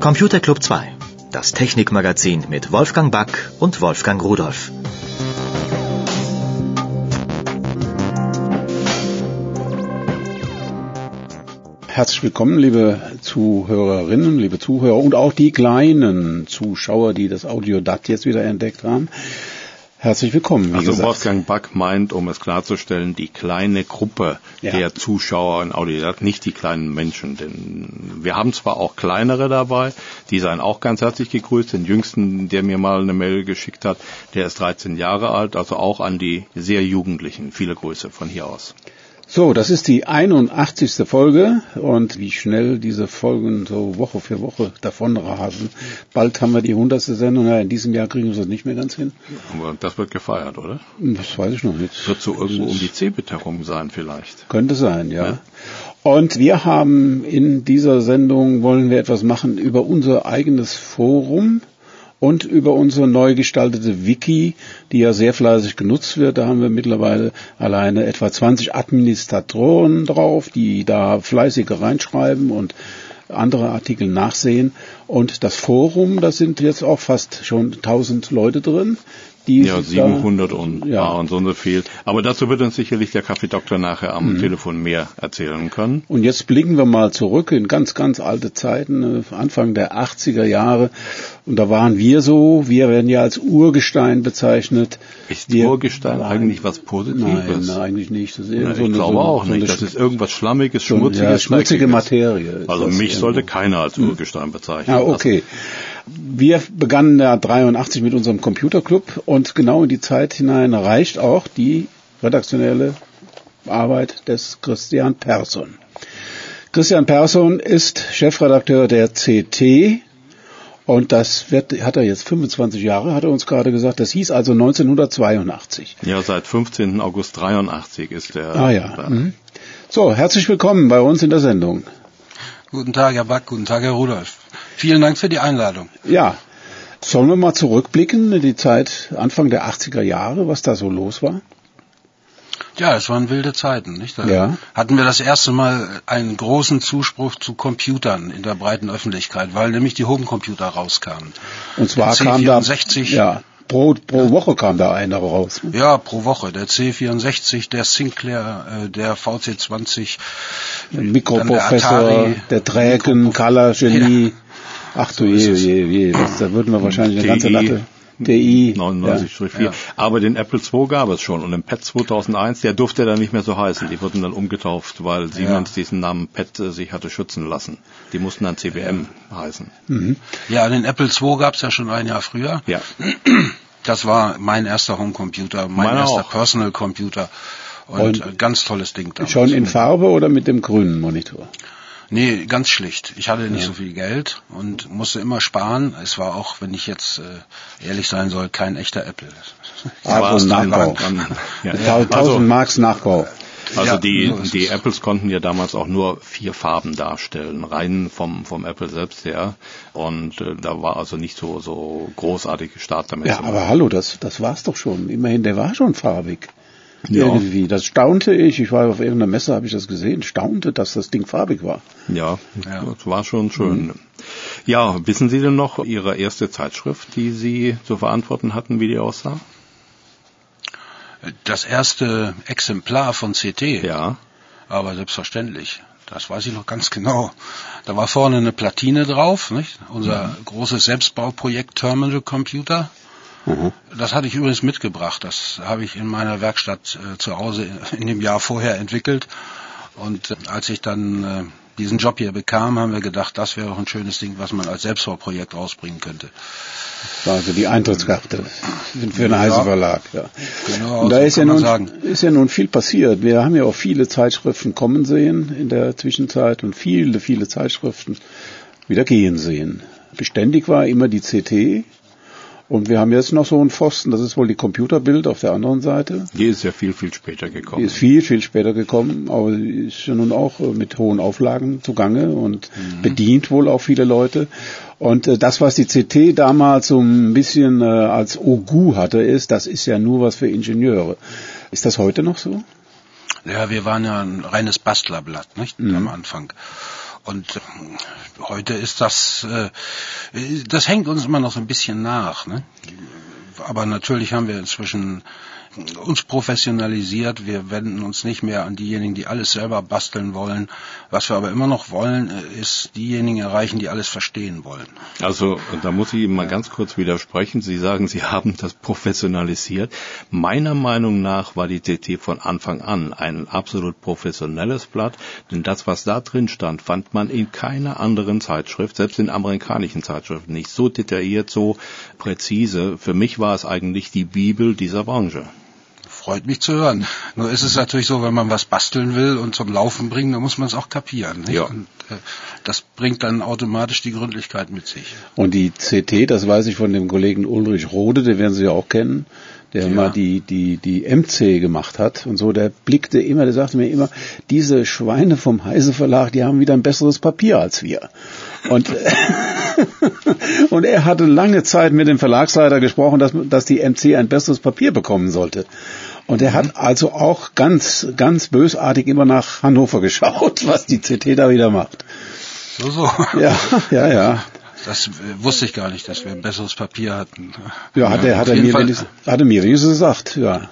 Computer Club 2, das Technikmagazin mit Wolfgang Back und Wolfgang Rudolph. Herzlich willkommen, liebe Zuhörerinnen, liebe Zuhörer und auch die kleinen Zuschauer, die das Audiodat jetzt wieder entdeckt haben. Herzlich willkommen, wie gesagt. Wolfgang Back meint, um es klarzustellen, die kleine Gruppe der Zuschauer in Audiodat, nicht die kleinen Menschen. Denn wir haben zwar auch kleinere dabei, die seien auch ganz herzlich gegrüßt. Den Jüngsten, der mir mal eine Mail geschickt hat, der ist 13 Jahre alt, also auch an die sehr Jugendlichen. Viele Grüße von hier aus. So, das ist die 81. Folge und wie schnell diese Folgen so Woche für Woche davon rasen. Bald haben wir die 100. Sendung, ja, in diesem Jahr kriegen wir das nicht mehr ganz hin. Aber das wird gefeiert, oder? Das weiß ich noch nicht. Das wird so irgendwo um die Cebit herum sein vielleicht. Könnte sein, ja. Und wir haben in dieser Sendung, wollen wir etwas machen über unser eigenes Forum und über unsere neu gestaltete Wiki, die ja sehr fleißig genutzt wird. Da haben wir mittlerweile alleine etwa 20 Administratoren drauf, die da fleißig reinschreiben und andere Artikel nachsehen. Und das Forum, da sind jetzt auch fast schon 1000 Leute drin. Ja, 700 und so viel. Aber dazu wird uns sicherlich der Kaffeedoktor nachher am Telefon mehr erzählen können. Und jetzt blicken wir mal zurück in ganz, ganz alte Zeiten, Anfang der 80er Jahre. Und da waren wir werden ja als Urgestein bezeichnet. Ist Urgestein eigentlich was Positives? Nein, eigentlich nicht. Das ist ich glaube auch nicht. Das ist irgendwas Schlammiges, Schmutziges. Ja, schmutzige Materie. Also mich sollte keiner als Urgestein bezeichnen. Ja, okay. Wir begannen ja 83 mit unserem Computerclub und genau in die Zeit hinein reicht auch die redaktionelle Arbeit des Christian Persson. Christian Persson ist Chefredakteur der CT und hat er jetzt 25 Jahre, hat er uns gerade gesagt. Das hieß also 1982. Ja, seit 15. August 83 ist er. Ah ja. So, herzlich willkommen bei uns in der Sendung. Guten Tag, Herr Back, guten Tag, Herr Rudolph. Vielen Dank für die Einladung. Ja, sollen wir mal zurückblicken in die Zeit Anfang der 80er Jahre, was da so los war? Ja, es waren wilde Zeiten, nicht? Da hatten wir das erste Mal einen großen Zuspruch zu Computern in der breiten Öffentlichkeit, weil nämlich die Homecomputer rauskamen. Und zwar kam da pro Woche kam da einer raus. Ja, pro Woche. Der C64, der Sinclair, der VC20, Mikroprozessor, der Dragon, Color, Genie. Ja. Ach du je. Da würden wir wahrscheinlich eine ganze Latte. DI 99-4. Ja. Aber den Apple II gab es schon und den PET 2001, der durfte dann nicht mehr so heißen. Die wurden dann umgetauft, weil Siemens diesen Namen PET sich hatte schützen lassen. Die mussten dann CBM heißen. Mhm. Ja, den Apple II gab es ja schon ein Jahr früher. Ja. Das war mein erster Homecomputer, mein erster Personal Computer und ganz tolles Ding damals. Schon in Farbe oder mit dem grünen Monitor? Nee, ganz schlicht. Ich hatte nicht so viel Geld und musste immer sparen. Es war auch, wenn ich jetzt ehrlich sein soll, kein echter Apple. Also Nachbau. 1000 Marks Nachbau. Also die Apples konnten ja damals auch nur 4 Farben darstellen, rein vom Apple selbst her. Und da war also nicht so großartige Start damit. Ja, aber hallo, das war's doch schon. Immerhin, der war schon farbig. Ja. Irgendwie. Das staunte ich war auf irgendeiner Messe, habe ich das gesehen, staunte, dass das Ding farbig war. Ja, das war schon schön. Ja, wissen Sie denn noch Ihre erste Zeitschrift, die Sie zu verantworten hatten, wie die aussah? Das erste Exemplar von CT? Ja. Aber selbstverständlich. Das weiß ich noch ganz genau. Da war vorne eine Platine drauf, nicht? Unser großes Selbstbauprojekt Terminal Computer. Das hatte ich übrigens mitgebracht. Das habe ich in meiner Werkstatt zu Hause in dem Jahr vorher entwickelt. Und als ich dann diesen Job hier bekam, haben wir gedacht, das wäre doch ein schönes Ding, was man als Selbstbauprojekt rausbringen könnte. Das war also die Eintrittskarte für einen Heise Verlag. Ja. Genau, und da ist ja nun viel passiert. Wir haben ja auch viele Zeitschriften kommen sehen in der Zwischenzeit und viele Zeitschriften wieder gehen sehen. Beständig war immer die CT. Und wir haben jetzt noch so einen Pfosten, das ist wohl die Computerbild auf der anderen Seite. Die ist ja viel später gekommen. Die ist viel später gekommen, aber die ist ja nun auch mit hohen Auflagen zugange und bedient wohl auch viele Leute. Und das, was die CT damals so ein bisschen als Ogu hatte, das ist ja nur was für Ingenieure. Ist das heute noch so? Ja, wir waren ja ein reines Bastlerblatt, nicht? Am Anfang. Und heute ist das hängt uns immer noch so ein bisschen nach, ne? Aber natürlich haben wir inzwischen uns professionalisiert. Wir wenden uns nicht mehr an diejenigen, die alles selber basteln wollen. Was wir aber immer noch wollen, ist diejenigen erreichen, die alles verstehen wollen. Also da muss ich Ihnen mal ganz kurz widersprechen. Sie sagen, Sie haben das professionalisiert. Meiner Meinung nach war die CT von Anfang an ein absolut professionelles Blatt, denn das, was da drin stand, fand man in keiner anderen Zeitschrift, selbst in amerikanischen Zeitschriften nicht so detailliert, so präzise. Für mich war es eigentlich die Bibel dieser Branche. Freut mich zu hören. Nur ist es natürlich so, wenn man was basteln will und zum Laufen bringen, dann muss man es auch kapieren. Nicht? Ja. Und das bringt dann automatisch die Gründlichkeit mit sich. Und die CT, das weiß ich von dem Kollegen Ulrich Rode, den werden Sie ja auch kennen, der mal die MC gemacht hat und so, der sagte mir immer, diese Schweine vom Heise Verlag, die haben wieder ein besseres Papier als wir. Und und er hatte lange Zeit mit dem Verlagsleiter gesprochen, dass die MC ein besseres Papier bekommen sollte. Und er hat also auch ganz, ganz bösartig immer nach Hannover geschaut, was die CT da wieder macht. So. Ja. Das wusste ich gar nicht, dass wir ein besseres Papier hatten. Ja, hat er mir wenigstens gesagt, ja.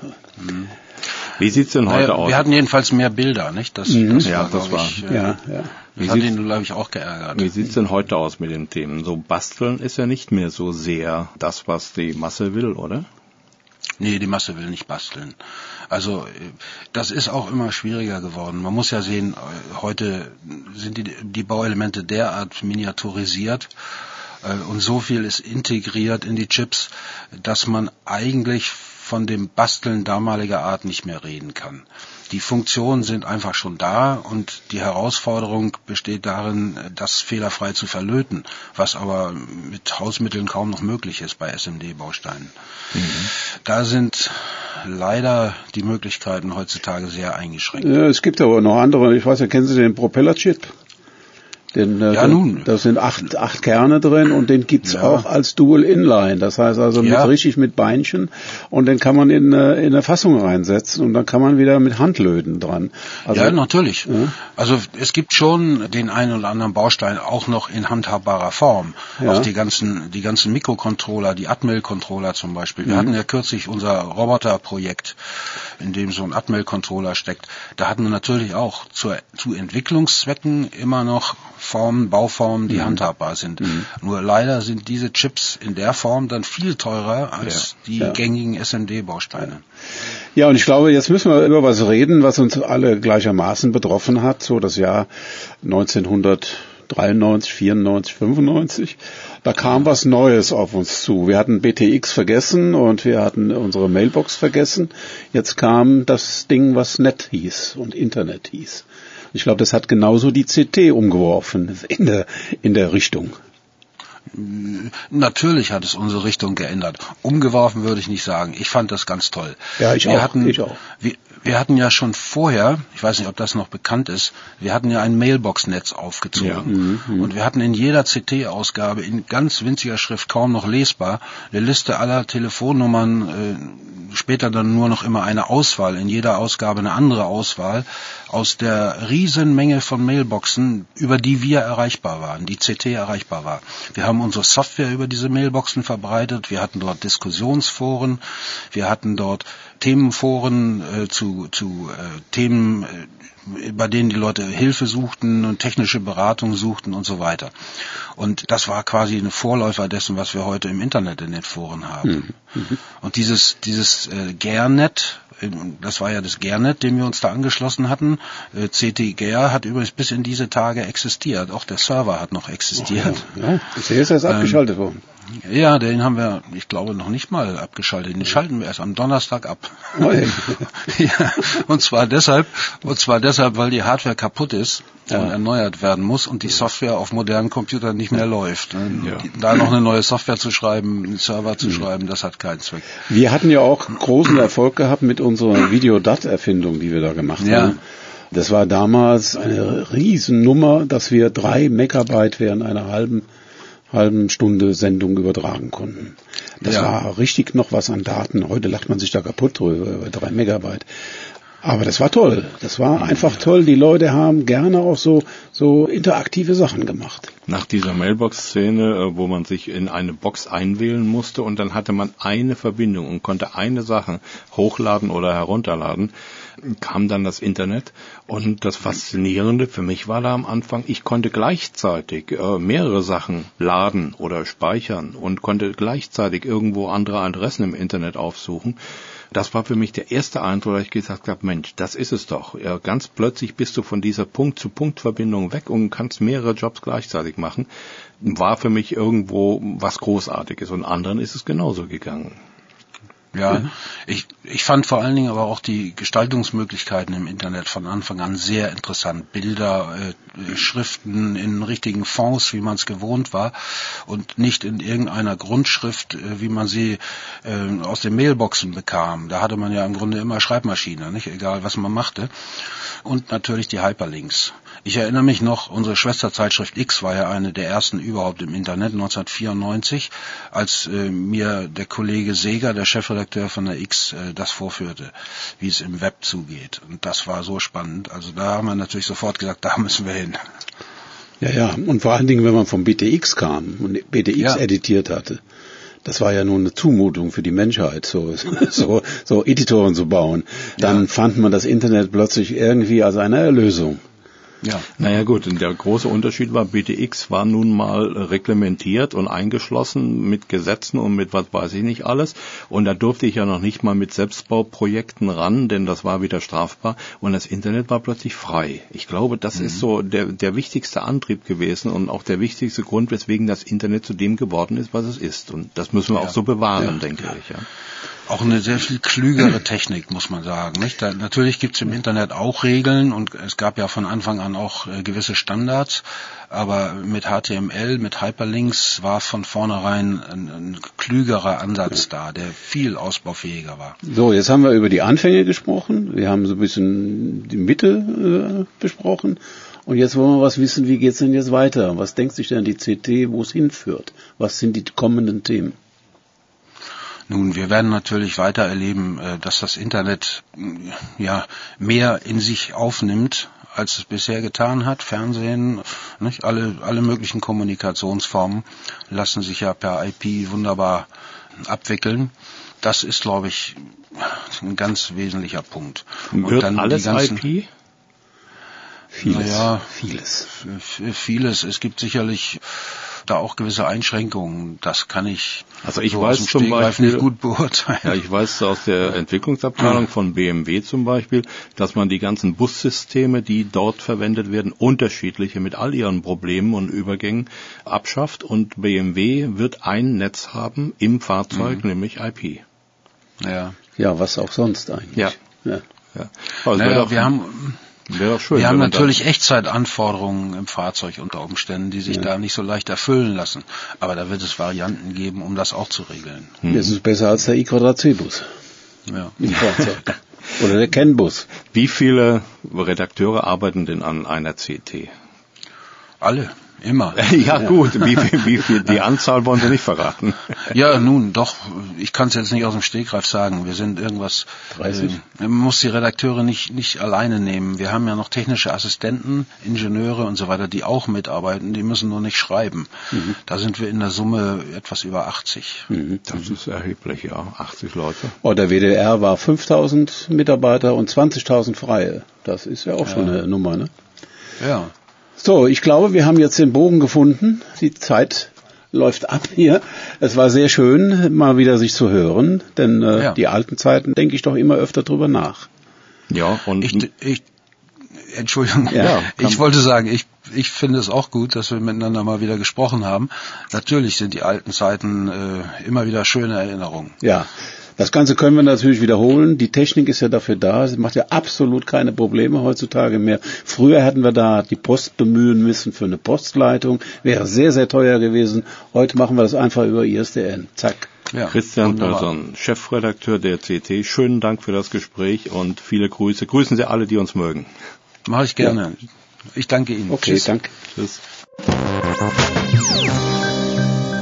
Wie sieht's denn heute aus? Wir hatten jedenfalls mehr Bilder, nicht? Das war. Das hat ihn, glaube ich, auch geärgert. Wie sieht's denn heute aus mit den Themen? So basteln ist ja nicht mehr so sehr das, was die Masse will, oder? Nee, die Masse will nicht basteln. Also das ist auch immer schwieriger geworden. Man muss ja sehen, heute sind die Bauelemente derart miniaturisiert und so viel ist integriert in die Chips, dass man eigentlich von dem Basteln damaliger Art nicht mehr reden kann. Die Funktionen sind einfach schon da und die Herausforderung besteht darin, das fehlerfrei zu verlöten, was aber mit Hausmitteln kaum noch möglich ist bei SMD-Bausteinen. Da sind leider die Möglichkeiten heutzutage sehr eingeschränkt. Ja, es gibt aber noch andere, ich weiß ja, kennen Sie den Propeller-Chip? Da sind acht Kerne drin und den gibt's auch als Dual Inline. Das heißt also mit Beinchen und den kann man in eine Fassung reinsetzen und dann kann man wieder mit Handlöten dran. Also, ja, natürlich. Ja. Also es gibt schon den einen oder anderen Baustein auch noch in handhabbarer Form. Ja. Auch die ganzen Mikrocontroller, die Atmel-Controller zum Beispiel. Wir hatten ja kürzlich unser Roboterprojekt, in dem so ein Atmel-Controller steckt. Da hatten wir natürlich auch zu Entwicklungszwecken immer noch Bauformen, die handhabbar sind. Nur leider sind diese Chips in der Form dann viel teurer als die gängigen SMD-Bausteine. Ja, und ich glaube, jetzt müssen wir über was reden, was uns alle gleichermaßen betroffen hat, so das Jahr 1993, 94, 95. Da kam was Neues auf uns zu. Wir hatten BTX vergessen und wir hatten unsere Mailbox vergessen. Jetzt kam das Ding, was Net hieß und Internet hieß. Ich glaube, das hat genauso die CT umgeworfen in der Richtung. Natürlich hat es unsere Richtung geändert. Umgeworfen würde ich nicht sagen. Ich fand das ganz toll. Ja, ich auch. Wir hatten ja schon vorher, ich weiß nicht, ob das noch bekannt ist, wir hatten ja ein Mailbox-Netz aufgezogen. Ja. Und wir hatten in jeder CT-Ausgabe in ganz winziger Schrift, kaum noch lesbar, eine Liste aller Telefonnummern, später dann nur noch immer eine Auswahl, in jeder Ausgabe eine andere Auswahl, aus der Riesenmenge von Mailboxen, über die wir erreichbar waren, die CT erreichbar war. Wir haben unsere Software über diese Mailboxen verbreitet, wir hatten dort Diskussionsforen, wir hatten dort Themenforen zu Themen, bei denen die Leute Hilfe suchten und technische Beratung suchten und so weiter. Und das war quasi ein Vorläufer dessen, was wir heute im Internet in den Foren haben. Und dieses Gernet, das war ja das Gernet, dem wir uns da angeschlossen hatten. CT-Ger hat übrigens bis in diese Tage existiert. Auch der Server hat noch existiert. Ja, der ist abgeschaltet worden. Ja, den haben wir, ich glaube, noch nicht mal abgeschaltet. Den schalten wir erst am Donnerstag ab. Ja, und zwar deshalb, weil die Hardware kaputt ist und erneuert werden muss und die Software auf modernen Computern nicht mehr läuft. Da noch eine neue Software zu schreiben, einen Server zu schreiben, das hat keinen Zweck. Wir hatten ja auch großen Erfolg gehabt mit unserer Videodat-Erfindung, die wir da gemacht haben. Das war damals eine Riesennummer, dass wir 3 Megabyte während einer halben Stunde Sendung übertragen konnten. Das war richtig noch was an Daten. Heute lacht man sich da kaputt drüber, über 3 Megabyte. Aber das war toll. Das war einfach toll. Die Leute haben gerne auch so interaktive Sachen gemacht. Nach dieser Mailbox-Szene, wo man sich in eine Box einwählen musste und dann hatte man eine Verbindung und konnte eine Sache hochladen oder herunterladen, kam dann das Internet. Und das Faszinierende für mich war da am Anfang, ich konnte gleichzeitig mehrere Sachen laden oder speichern und konnte gleichzeitig irgendwo andere Adressen im Internet aufsuchen. Das war für mich der erste Eindruck, dass ich gesagt habe, Mensch, das ist es doch. Ganz plötzlich bist du von dieser Punkt-zu-Punkt-Verbindung weg und kannst mehrere Jobs gleichzeitig machen. War für mich irgendwo was Großartiges und anderen ist es genauso gegangen. Ja, ich fand vor allen Dingen aber auch die Gestaltungsmöglichkeiten im Internet von Anfang an sehr interessant. Bilder, Schriften in richtigen Fonts, wie man es gewohnt war und nicht in irgendeiner Grundschrift, wie man sie aus den Mailboxen bekam. Da hatte man ja im Grunde immer Schreibmaschine, nicht, egal was man machte. Und natürlich die Hyperlinks. Ich erinnere mich noch, unsere Schwesterzeitschrift X war ja eine der ersten überhaupt im Internet, 1994, als mir der Kollege Seeger, der Chefredakteur von der X, das vorführte, wie es im Web zugeht. Und das war so spannend. Also da haben wir natürlich sofort gesagt, da müssen wir hin. Ja, und vor allen Dingen, wenn man vom BTX kam und BTX editiert hatte. Das war ja nun eine Zumutung für die Menschheit, so Editoren zu bauen. Dann fand man das Internet plötzlich irgendwie als eine Erlösung. Ja. Naja gut, und der große Unterschied war, BTX war nun mal reglementiert und eingeschlossen mit Gesetzen und mit was weiß ich nicht alles. Und da durfte ich ja noch nicht mal mit Selbstbauprojekten ran, denn das war wieder strafbar. Und das Internet war plötzlich frei. Ich glaube, das ist so der wichtigste Antrieb gewesen und auch der wichtigste Grund, weswegen das Internet zu dem geworden ist, was es ist. Und das müssen wir auch so bewahren, denke ich. Ja. Auch eine sehr viel klügere Technik, muss man sagen. Nicht? Natürlich gibt es im Internet auch Regeln und es gab ja von Anfang an auch gewisse Standards, aber mit HTML, mit Hyperlinks war von vornherein ein klügerer Ansatz da, der viel ausbaufähiger war. So, jetzt haben wir über die Anfänge gesprochen, wir haben so ein bisschen die Mitte besprochen und jetzt wollen wir was wissen, wie geht's denn jetzt weiter? Was denkt sich denn die CT, wo es hinführt? Was sind die kommenden Themen? Nun, wir werden natürlich weiter erleben, dass das Internet mehr in sich aufnimmt, als es bisher getan hat. Fernsehen, nicht? Alle möglichen Kommunikationsformen lassen sich ja per IP wunderbar abwickeln. Das ist, glaube ich, ein ganz wesentlicher Punkt. Wird dann alles IP? Vieles. Es gibt sicherlich da auch gewisse Einschränkungen. Das kann ich weiß zum Beispiel nicht gut beurteilen. Ja, ich weiß aus der Entwicklungsabteilung von BMW zum Beispiel, dass man die ganzen Bussysteme, die dort verwendet werden, unterschiedliche mit all ihren Problemen und Übergängen abschafft und BMW wird ein Netz haben im Fahrzeug, nämlich IP. Ja, was auch sonst eigentlich. Ja. Also wir haben natürlich Echtzeitanforderungen im Fahrzeug unter Umständen, die sich da nicht so leicht erfüllen lassen. Aber da wird es Varianten geben, um das auch zu regeln. Das ist besser als der I²C-Bus im Fahrzeug. Oder der CAN-Bus. Wie viele Redakteure arbeiten denn an einer CT? Alle. Immer. Ja gut, wie viel, die Anzahl wollen Sie nicht verraten. Ja, nun, doch, ich kann es jetzt nicht aus dem Stegreif sagen. Wir sind irgendwas, 30? Man muss die Redakteure nicht alleine nehmen. Wir haben ja noch technische Assistenten, Ingenieure und so weiter, die auch mitarbeiten, die müssen nur nicht schreiben. Da sind wir in der Summe etwas über 80. Das ist erheblich, 80 Leute. Oh, der WDR war 5.000 Mitarbeiter und 20.000 Freie. Das ist ja auch schon eine Nummer, ne? Ja. So, ich glaube, wir haben jetzt den Bogen gefunden. Die Zeit läuft ab hier. Es war sehr schön, mal wieder sich zu hören, denn die alten Zeiten denke ich doch immer öfter drüber nach. Ja, und Entschuldigung, ich wollte sagen, ich finde es auch gut, dass wir miteinander mal wieder gesprochen haben. Natürlich sind die alten Zeiten immer wieder schöne Erinnerungen. Ja. Das Ganze können wir natürlich wiederholen. Die Technik ist ja dafür da. Sie macht ja absolut keine Probleme heutzutage mehr. Früher hätten wir da die Post bemühen müssen für eine Postleitung. Wäre sehr, sehr teuer gewesen. Heute machen wir das einfach über ISDN. Zack. Ja, Christian Börson, Chefredakteur der CT. Schönen Dank für das Gespräch und viele Grüße. Grüßen Sie alle, die uns mögen. Mache ich gerne. Ja. Ich danke Ihnen. Okay, Tschüss. Danke. Tschüss.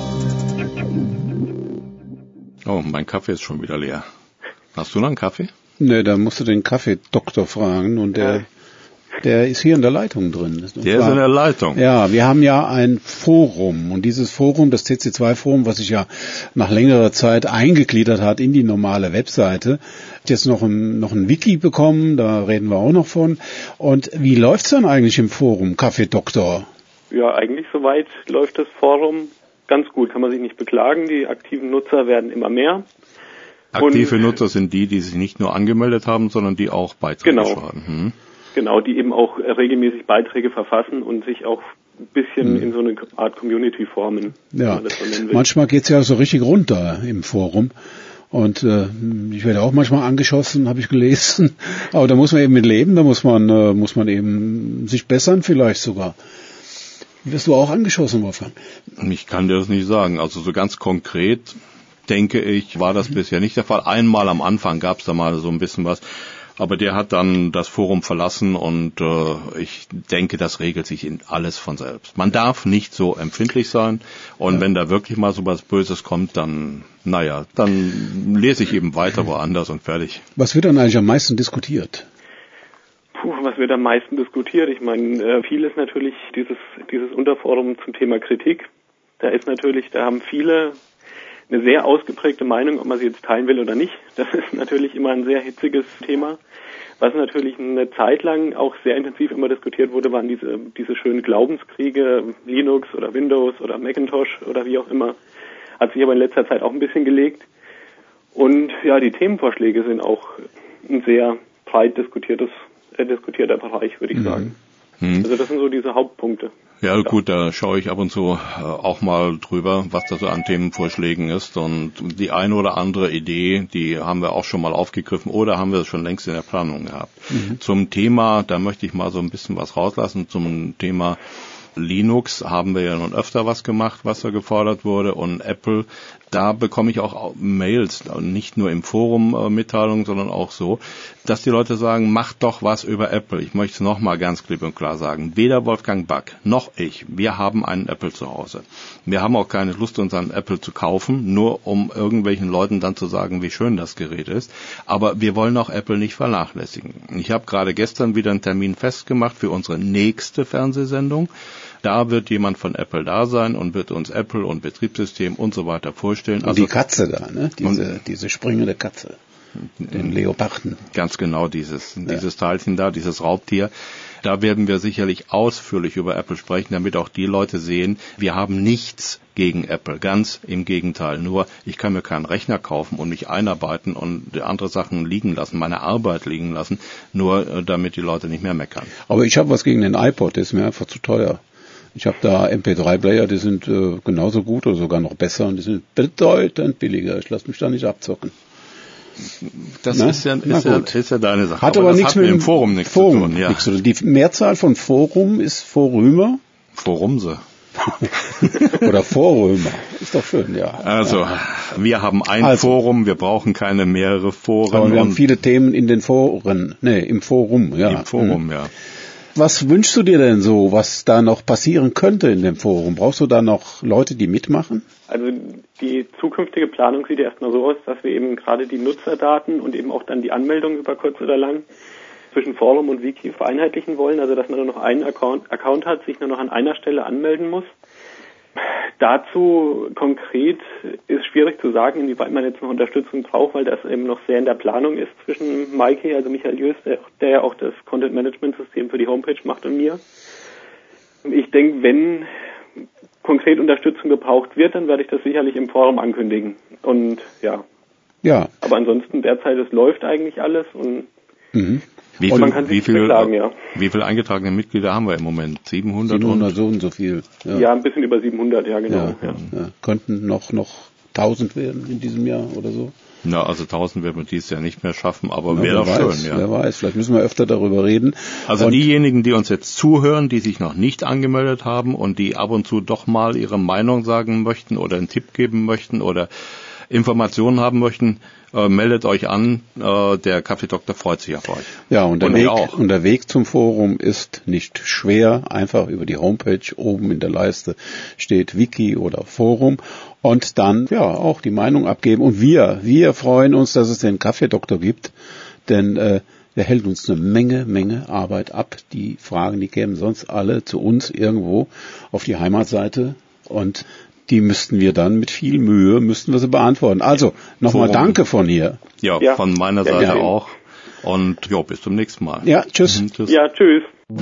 Oh, mein Kaffee ist schon wieder leer. Hast du noch einen Kaffee? Ne, da musst du den Kaffeedoktor fragen und der ist hier in der Leitung drin. Der ist in der Leitung. Ja, wir haben ja ein Forum und dieses Forum, das CC2-Forum, was sich ja nach längerer Zeit eingegliedert hat in die normale Webseite, hat jetzt noch ein Wiki bekommen, da reden wir auch noch von. Und wie läuft's dann eigentlich im Forum, Kaffeedoktor? Ja, eigentlich soweit läuft das Forum ganz gut, kann man sich nicht beklagen. Die aktiven Nutzer werden immer mehr. Aktive Nutzer sind die sich nicht nur angemeldet haben, sondern die auch Beiträge schreiben. Genau, die eben auch regelmäßig Beiträge verfassen und sich auch ein bisschen in so eine Art Community formen. Ja, manchmal geht's ja so richtig runter im Forum. Und ich werde auch manchmal angeschossen, habe ich gelesen. Aber da muss man eben mit leben, da muss man eben sich bessern vielleicht sogar. Wirst du auch angeschossen, Wolfgang? Ich kann dir das nicht sagen. Also so ganz konkret, denke ich, war das bisher nicht der Fall. Einmal am Anfang gab's da mal so ein bisschen was. Aber der hat dann das Forum verlassen und ich denke, das regelt sich in alles von selbst. Man darf nicht so empfindlich sein und wenn da wirklich mal so was Böses kommt, dann lese ich eben weiter woanders und fertig. Was wird dann eigentlich am meisten diskutiert? Was wird am meisten diskutiert? Ich meine, viel ist natürlich dieses Unterforum zum Thema Kritik. Da haben viele eine sehr ausgeprägte Meinung, ob man sie jetzt teilen will oder nicht. Das ist natürlich immer ein sehr hitziges Thema. Was natürlich eine Zeit lang auch sehr intensiv immer diskutiert wurde, waren diese schönen Glaubenskriege, Linux oder Windows oder Macintosh oder wie auch immer. Hat sich aber in letzter Zeit auch ein bisschen gelegt. Und ja, die Themenvorschläge sind auch ein sehr breit diskutierter Bereich, würde ich sagen. Also das sind so diese Hauptpunkte. Ja gut, da schaue ich ab und zu auch mal drüber, was da so an Themenvorschlägen ist und die eine oder andere Idee, die haben wir auch schon mal aufgegriffen oder haben wir schon längst in der Planung gehabt. Zum Thema, da möchte ich mal so ein bisschen was rauslassen, zum Thema Linux haben wir ja nun öfter was gemacht, was da gefordert wurde und Apple, da bekomme ich auch Mails, nicht nur im Forum Mitteilungen, sondern auch so, dass die Leute sagen, macht doch was über Apple. Ich möchte es nochmal ganz klipp und klar sagen, weder Wolfgang Back noch ich, wir haben einen Apple zu Hause. Wir haben auch keine Lust, uns einen Apple zu kaufen, nur um irgendwelchen Leuten dann zu sagen, wie schön das Gerät ist. Aber wir wollen auch Apple nicht vernachlässigen. Ich habe gerade gestern wieder einen Termin festgemacht für unsere nächste Fernsehsendung. Da wird jemand von Apple da sein und wird uns Apple und Betriebssystem und so weiter vorstellen. Und also die Katze da, ne? Diese springende Katze. Den Leoparden. Ganz genau, dieses Teilchen da, dieses Raubtier. Da werden wir sicherlich ausführlich über Apple sprechen, damit auch die Leute sehen, wir haben nichts gegen Apple. Ganz im Gegenteil. Nur, ich kann mir keinen Rechner kaufen und mich einarbeiten und andere Sachen liegen lassen, meine Arbeit liegen lassen, nur damit die Leute nicht mehr meckern. Aber ich habe was gegen den iPod, der ist mir einfach zu teuer. Ich habe da MP3-Player, die sind genauso gut oder sogar noch besser und die sind bedeutend billiger. Ich lasse mich da nicht abzocken. Das ist ja deine Sache. Hat aber nichts mit dem Forum nichts zu tun. Ja. Die Mehrzahl von Forum ist Forümer. Forumse. Oder Vorrömer. Ist doch schön, ja. Also, wir haben ein Forum, wir brauchen keine mehrere Foren. Aber wir haben viele Themen in den Foren. Im Forum, ja. Im Forum, ja. Was wünschst du dir denn so, was da noch passieren könnte in dem Forum? Brauchst du da noch Leute, die mitmachen? Also die zukünftige Planung sieht ja erstmal so aus, dass wir eben gerade die Nutzerdaten und eben auch dann die Anmeldung über kurz oder lang zwischen Forum und Wiki vereinheitlichen wollen. Also dass man nur noch einen Account hat, sich nur noch an einer Stelle anmelden muss. Dazu konkret ist schwierig zu sagen, inwieweit man jetzt noch Unterstützung braucht, weil das eben noch sehr in der Planung ist zwischen Maike, also Michael Jös, der ja auch das Content-Management-System für die Homepage macht, und mir. Ich denke, wenn konkret Unterstützung gebraucht wird, dann werde ich das sicherlich im Forum ankündigen. Und ja. Aber ansonsten derzeit, es läuft eigentlich alles und man kann sich beklagen, ja. Wie viele eingetragene Mitglieder haben wir im Moment? 700 so und so viel. Ja, ein bisschen über 700, ja, genau. Ja. Könnten noch 1000 werden in diesem Jahr oder so. Na, also 1000 werden wir dieses Jahr nicht mehr schaffen, aber wäre doch schön, ja. Wer weiß, vielleicht müssen wir öfter darüber reden. Also diejenigen, die uns jetzt zuhören, die sich noch nicht angemeldet haben und die ab und zu doch mal ihre Meinung sagen möchten oder einen Tipp geben möchten oder Informationen haben möchten, meldet euch an, der Kaffeedoktor freut sich auf euch. Ja, und der Weg zum Forum ist nicht schwer, einfach über die Homepage oben in der Leiste steht Wiki oder Forum und dann auch die Meinung abgeben und wir freuen uns, dass es den Kaffeedoktor gibt, denn der hält uns eine Menge Arbeit ab. Die Fragen, die kämen sonst alle zu uns irgendwo auf die Heimatseite und die müssten wir dann mit viel Mühe, müssten sie beantworten. Also, nochmal Danke von hier. Ja, von meiner Seite auch. Und ja, bis zum nächsten Mal. Ja, tschüss. Tschüss. Ja, tschüss.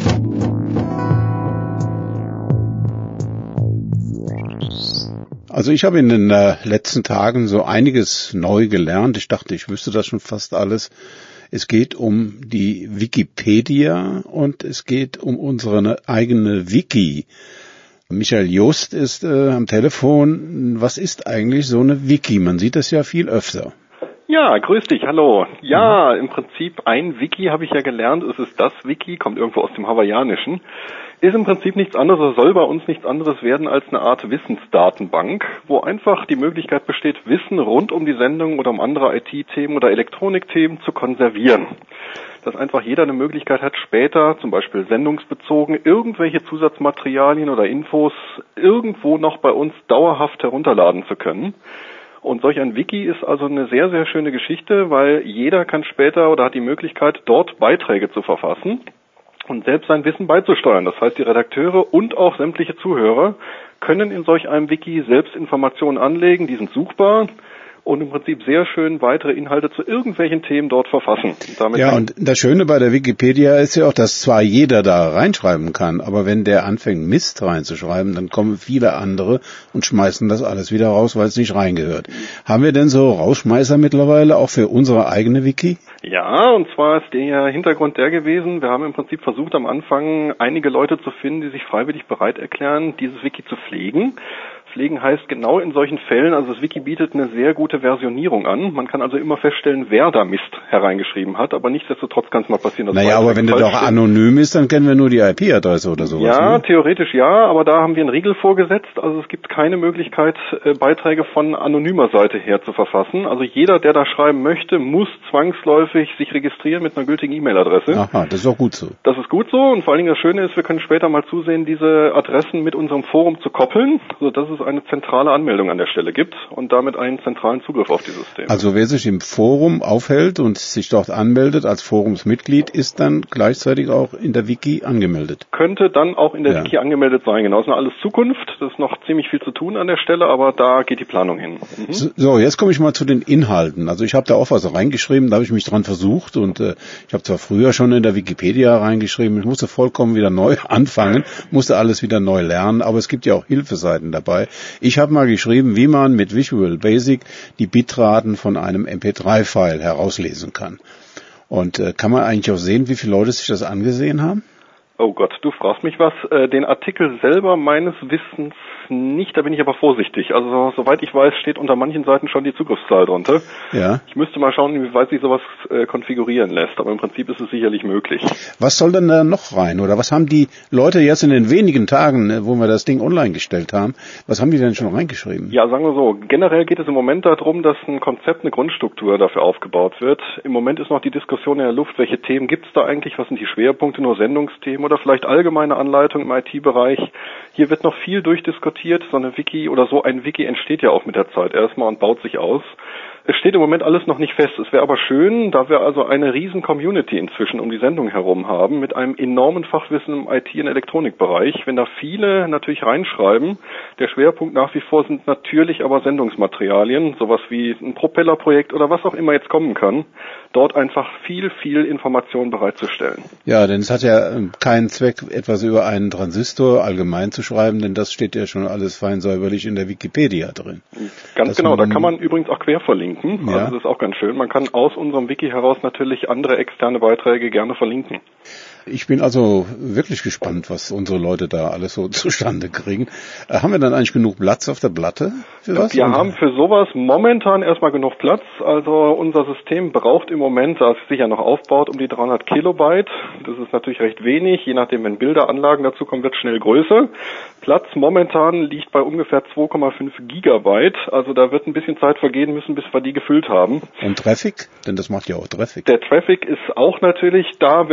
Also ich habe in den letzten Tagen so einiges neu gelernt. Ich dachte, ich wüsste das schon fast alles. Es geht um die Wikipedia und es geht um unsere eigene Wiki. Michael Just ist am Telefon. Was ist eigentlich so eine Wiki? Man sieht das ja viel öfter. Ja, grüß dich, hallo. Ja, im Prinzip ein Wiki habe ich ja gelernt. Es ist das Wiki, kommt irgendwo aus dem Hawaiianischen. Ist im Prinzip nichts anderes, oder soll bei uns nichts anderes werden als eine Art Wissensdatenbank, wo einfach die Möglichkeit besteht, Wissen rund um die Sendung oder um andere IT-Themen oder Elektronikthemen zu konservieren. Dass einfach jeder eine Möglichkeit hat, später, zum Beispiel sendungsbezogen, irgendwelche Zusatzmaterialien oder Infos irgendwo noch bei uns dauerhaft herunterladen zu können. Und solch ein Wiki ist also eine sehr, sehr schöne Geschichte, weil jeder kann später oder hat die Möglichkeit, dort Beiträge zu verfassen und selbst sein Wissen beizusteuern. Das heißt, die Redakteure und auch sämtliche Zuhörer können in solch einem Wiki selbst Informationen anlegen, die sind suchbar und im Prinzip sehr schön weitere Inhalte zu irgendwelchen Themen dort verfassen. Und das Schöne bei der Wikipedia ist ja auch, dass zwar jeder da reinschreiben kann, aber wenn der anfängt Mist reinzuschreiben, dann kommen viele andere und schmeißen das alles wieder raus, weil es nicht reingehört. Haben wir denn so Rausschmeißer mittlerweile auch für unsere eigene Wiki? Ja, und zwar ist der Hintergrund der gewesen, wir haben im Prinzip versucht am Anfang einige Leute zu finden, die sich freiwillig bereit erklären, dieses Wiki zu pflegen. Pflegen heißt genau in solchen Fällen, also das Wiki bietet eine sehr gute Versionierung an. Man kann also immer feststellen, wer da Mist hereingeschrieben hat, aber nichtsdestotrotz kann es mal passieren, dass aber wenn der doch anonym ist, dann kennen wir nur die IP-Adresse oder sowas. Ja, ne? Theoretisch ja, aber da haben wir einen Riegel vorgesetzt. Also es gibt keine Möglichkeit, Beiträge von anonymer Seite her zu verfassen. Also jeder, der da schreiben möchte, muss zwangsläufig sich registrieren mit einer gültigen E-Mail-Adresse. Aha, das ist auch gut so. Das ist gut so und vor allen Dingen das Schöne ist, wir können später mal zusehen, diese Adressen mit unserem Forum zu koppeln, sodass es eine zentrale Anmeldung an der Stelle gibt und damit einen zentralen Zugriff auf dieses System. Also wer sich im Forum aufhält und sich dort anmeldet als Forumsmitglied, ist dann gleichzeitig auch in der Wiki angemeldet. Könnte dann auch in der Wiki angemeldet sein, genau. Das ist noch alles Zukunft, das ist noch ziemlich viel zu tun an der Stelle, aber da geht die Planung hin. Mhm. So, jetzt komme ich mal zu den Inhalten. Also ich habe da auch was reingeschrieben, da habe ich mich dran versucht und ich habe zwar früher schon in der Wikipedia reingeschrieben, ich musste vollkommen wieder neu anfangen, musste alles wieder neu lernen, aber es gibt ja auch Hilfeseiten dabei. Ich habe mal geschrieben, wie man mit Visual Basic die Bitraten von einem MP3-File herauslesen kann. Und kann man eigentlich auch sehen, wie viele Leute sich das angesehen haben? Oh Gott, du fragst mich was. Den Artikel selber meines Wissens nicht, da bin ich aber vorsichtig. Also soweit ich weiß, steht unter manchen Seiten schon die Zugriffszahl drunter. Ja. Ich müsste mal schauen, inwieweit sich sowas konfigurieren lässt, aber im Prinzip ist es sicherlich möglich. Was soll denn da noch rein? Oder was haben die Leute jetzt in den wenigen Tagen, wo wir das Ding online gestellt haben, was haben die denn schon reingeschrieben? Ja, sagen wir so, generell geht es im Moment darum, dass ein Konzept, eine Grundstruktur dafür aufgebaut wird. Im Moment ist noch die Diskussion in der Luft, welche Themen gibt es da eigentlich, was sind die Schwerpunkte, nur Sendungsthemen oder vielleicht allgemeine Anleitung im IT-Bereich. Hier wird noch viel durchdiskutiert. So eine Wiki oder so ein Wiki entsteht ja auch mit der Zeit erstmal und baut sich aus. Es steht im Moment alles noch nicht fest. Es wäre aber schön, da wir also eine riesen Community inzwischen um die Sendung herum haben, mit einem enormen Fachwissen im IT- und Elektronikbereich, wenn da viele natürlich reinschreiben. Der Schwerpunkt nach wie vor sind natürlich aber Sendungsmaterialien, sowas wie ein Propellerprojekt oder was auch immer jetzt kommen kann, dort einfach viel Information bereitzustellen. Ja, denn es hat ja keinen Zweck, etwas über einen Transistor allgemein zu schreiben, denn das steht ja schon alles fein säuberlich in der Wikipedia drin. Ganz genau, da kann man übrigens auch quer verlinken. Ja. Also das ist auch ganz schön. Man kann aus unserem Wiki heraus natürlich andere externe Beiträge gerne verlinken. Ich bin also wirklich gespannt, was unsere Leute da alles so zustande kriegen. Haben wir dann eigentlich genug Platz auf der Platte für was? Wir haben für sowas momentan erstmal genug Platz. Also unser System braucht im Moment, da es sich ja noch aufbaut, um die 300 Kilobyte. Das ist natürlich recht wenig. Je nachdem, wenn Bilderanlagen dazu kommen, wird schnell größer. Platz momentan liegt bei ungefähr 2,5 Gigabyte. Also da wird ein bisschen Zeit vergehen müssen, bis wir die gefüllt haben. Und Traffic? Denn das macht ja auch Traffic. Der Traffic ist auch natürlich da. Wir haben im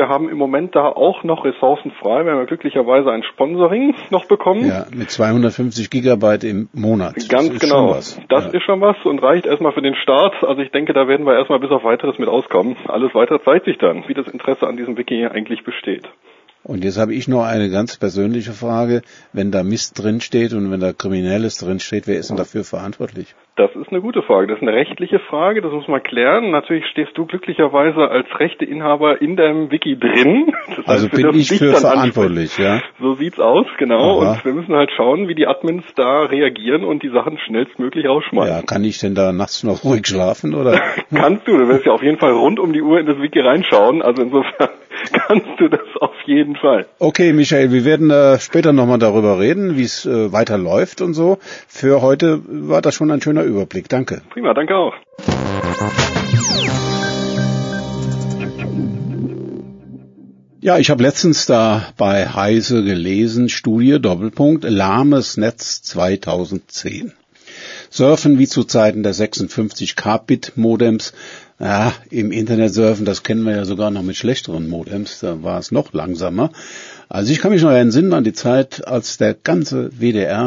Moment da auch noch Ressourcen frei. Wir haben ja glücklicherweise ein Sponsoring noch bekommen. Ja, mit 250 Gigabyte im Monat. Ganz genau. Das ist schon was und reicht erstmal für den Start. Also ich denke, da werden wir erstmal bis auf Weiteres mit auskommen. Alles weitere zeigt sich dann, wie das Interesse an diesem Wiki eigentlich besteht. Und jetzt habe ich noch eine ganz persönliche Frage. Wenn da Mist drinsteht und wenn da Kriminelles drinsteht, wer ist denn dafür verantwortlich? Das ist eine gute Frage. Das ist eine rechtliche Frage, das muss man klären. Natürlich stehst du glücklicherweise als Rechteinhaber in deinem Wiki drin. Das heißt, also bin ich für verantwortlich, ja? So sieht's aus, genau. Aha. Und wir müssen halt schauen, wie die Admins da reagieren und die Sachen schnellstmöglich rausschmeißen. Ja, kann ich denn da nachts noch ruhig schlafen, oder? Kannst du wirst ja auf jeden Fall rund um die Uhr in das Wiki reinschauen. Also insofern kannst du das auf jeden Fall. Okay, Michael, wir werden später nochmal darüber reden, wie es weiterläuft und so. Für heute war das schon ein schöner Überblick. Danke. Prima, danke auch. Ja, ich habe letztens da bei Heise gelesen, Studie, Doppelpunkt, lahmes Netz 2010. Surfen wie zu Zeiten der 56 Kbit-Modems. Ja, im Internet surfen, das kennen wir ja sogar noch mit schlechteren Modems, da war es noch langsamer. Also ich kann mich noch entsinnen an die Zeit, als der ganze WDR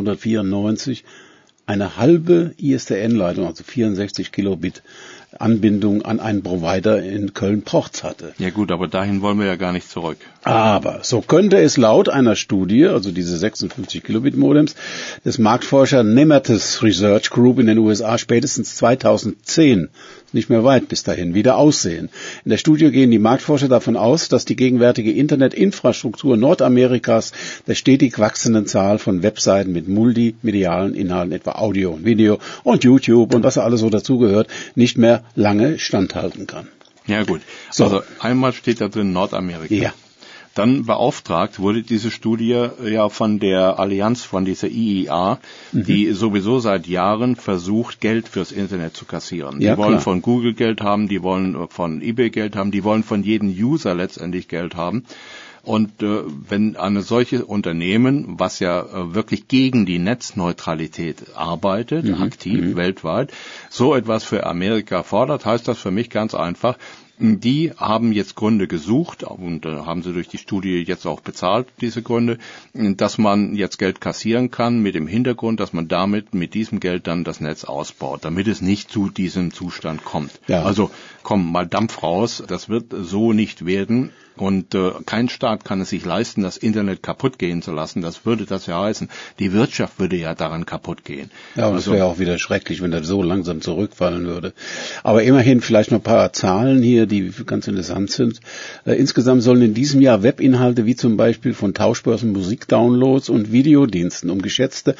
1994 eine halbe ISDN-Leitung, also 64 Kilobit Anbindung an einen Provider in Köln-Prochz hatte. Ja gut, aber dahin wollen wir ja gar nicht zurück. Aber so könnte es laut einer Studie, also diese 56 Kilobit Modems, des Marktforscher Nemetis Research Group in den USA spätestens 2010, nicht mehr weit bis dahin, wieder aussehen. In der Studie gehen die Marktforscher davon aus, dass die gegenwärtige Internetinfrastruktur Nordamerikas der stetig wachsenden Zahl von Webseiten mit multimedialen Inhalten, etwa Audio und Video und YouTube und was alles so dazugehört, nicht mehr lange standhalten kann. Ja gut, so. Also einmal steht da drin Nordamerika. Ja. Dann beauftragt wurde diese Studie ja von der Allianz, von dieser IEA, die sowieso seit Jahren versucht, Geld fürs Internet zu kassieren. Ja, die wollen klar. von Google Geld haben, die wollen von eBay Geld haben, die wollen von jedem User letztendlich Geld haben. Und wenn eine solche Unternehmen, was ja wirklich gegen die Netzneutralität arbeitet, aktiv weltweit, so etwas für Amerika fordert, heißt das für mich ganz einfach, die haben jetzt Gründe gesucht und haben sie durch die Studie jetzt auch bezahlt, diese Gründe, dass man jetzt Geld kassieren kann mit dem Hintergrund, dass man damit mit diesem Geld dann das Netz ausbaut, damit es nicht zu diesem Zustand kommt. Ja. Also komm, mal Dampf raus, das wird so nicht werden. Und kein Staat kann es sich leisten, das Internet kaputt gehen zu lassen. Das würde das ja heißen. Die Wirtschaft würde ja daran kaputt gehen. Ja, aber das wäre auch wieder schrecklich, wenn das so langsam zurückfallen würde. Aber immerhin vielleicht noch ein paar Zahlen hier, die ganz interessant sind. Insgesamt sollen in diesem Jahr Webinhalte wie zum Beispiel von Tauschbörsen, Musikdownloads und Videodiensten um geschätzte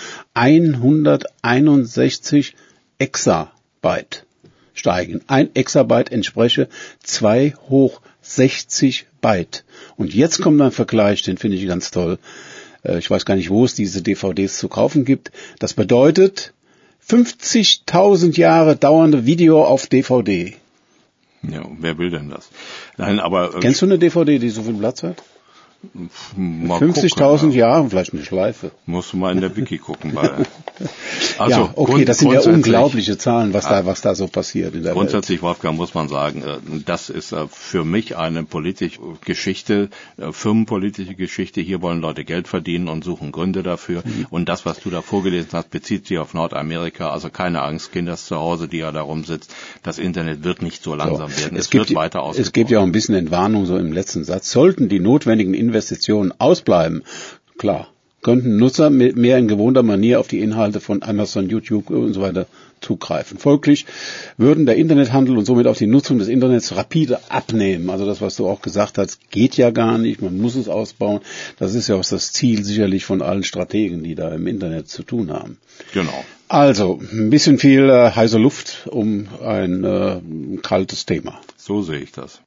161 Exabyte steigen. Ein Exabyte entspreche 2 hoch 60 Byte. Und jetzt kommt ein Vergleich, den finde ich ganz toll. Ich weiß gar nicht, wo es diese DVDs zu kaufen gibt. Das bedeutet 50.000 Jahre dauernde Video auf DVD. Ja, wer will denn das? Nein, aber kennst du eine DVD, die so viel Platz hat? 50.000 Jahre, vielleicht eine Schleife. Musst du mal in der Wiki gucken. Also, ja, okay, das sind ja unglaubliche Zahlen, was da so passiert in der grundsätzlich, Welt. Wolfgang, muss man sagen, das ist für mich eine politische Geschichte, firmenpolitische Geschichte. Hier wollen Leute Geld verdienen und suchen Gründe dafür. Und das, was du da vorgelesen hast, bezieht sich auf Nordamerika. Also keine Angst, Kinder zu Hause, die ja da rumsitzt. Das Internet wird nicht so langsam werden. Es wird weiter ausgebaut. Es gibt ja auch ein bisschen Entwarnung so im letzten Satz. Sollten die notwendigen Investitionen ausbleiben, klar, könnten Nutzer mehr in gewohnter Manier auf die Inhalte von Amazon, YouTube und so weiter zugreifen. Folglich würden der Internethandel und somit auch die Nutzung des Internets rapide abnehmen. Also das, was du auch gesagt hast, geht ja gar nicht, man muss es ausbauen. Das ist ja auch das Ziel sicherlich von allen Strategen, die da im Internet zu tun haben. Genau. Also, ein bisschen viel heiße Luft um ein kaltes Thema. So sehe ich das.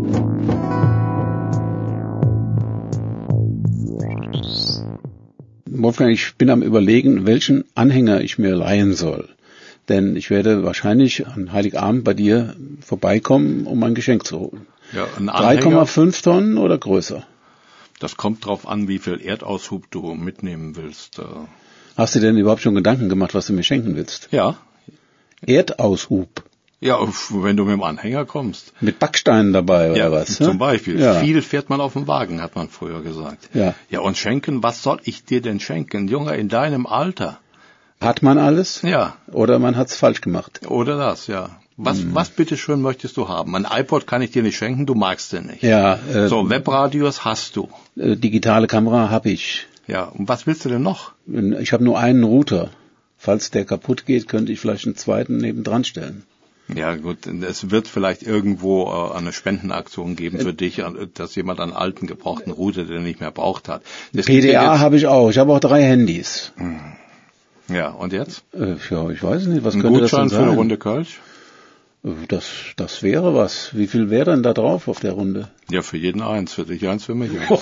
Wolfgang, ich bin am Überlegen, welchen Anhänger ich mir leihen soll. Denn ich werde wahrscheinlich an Heiligabend bei dir vorbeikommen, um ein Geschenk zu holen. Ja, 3,5 Tonnen oder größer? Das kommt drauf an, wie viel Erdaushub du mitnehmen willst. Hast du denn überhaupt schon Gedanken gemacht, was du mir schenken willst? Ja. Erdaushub? Ja, wenn du mit dem Anhänger kommst. Mit Backsteinen dabei oder was? Zum Beispiel. Ja. Viel fährt man auf dem Wagen, hat man früher gesagt. Ja. Ja, und schenken, was soll ich dir denn schenken? Junge, in deinem Alter. Hat man alles? Ja. Oder man hat's falsch gemacht? Oder das, ja. Was bitteschön möchtest du haben? Ein iPod kann ich dir nicht schenken, du magst den nicht. Ja. So, Webradios hast du. Digitale Kamera habe ich. Ja, und was willst du denn noch? Ich habe nur einen Router. Falls der kaputt geht, könnte ich vielleicht einen zweiten nebendran stellen. Ja gut, es wird vielleicht irgendwo eine Spendenaktion geben für dich, dass jemand einen alten, gebrauchten Router, den er nicht mehr braucht hat. Das PDA habe ich auch. Ich habe auch 3 Handys. Ja, und jetzt? Ja, ich weiß nicht. Was ein könnte Gutschein das denn sein? für eine Runde Kölsch? Das wäre was. Wie viel wäre denn da drauf auf der Runde? Ja, für jeden eins, für dich eins, für mich eins.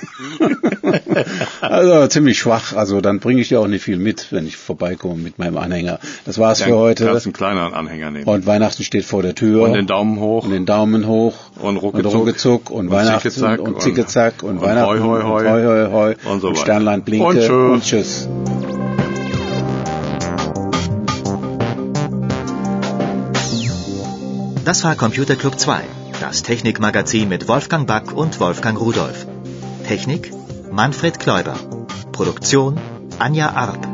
Also ziemlich schwach. Also dann bringe ich dir auch nicht viel mit, wenn ich vorbeikomme mit meinem Anhänger. Das war's für heute. Du kannst einen kleineren Anhänger nehmen. Und Weihnachten steht vor der Tür. Und den Daumen hoch. Und den Daumen hoch. Und ruckezuck. Und Weihnachten. Zickezack. Und Zickezack. Und Hoi, Weihnachten. hoi, hoi. Und hoi, hoi, hoi. Und so weiter. Sternlein blinke. Und tschüss. Und tschüss. Das war Computer Club 2, das Technikmagazin mit Wolfgang Back und Wolfgang Rudolph. Technik Manfred Kläuber. Produktion Anja Arp.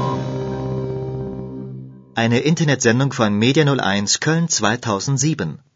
Eine Internetsendung von Media 01 Köln 2007.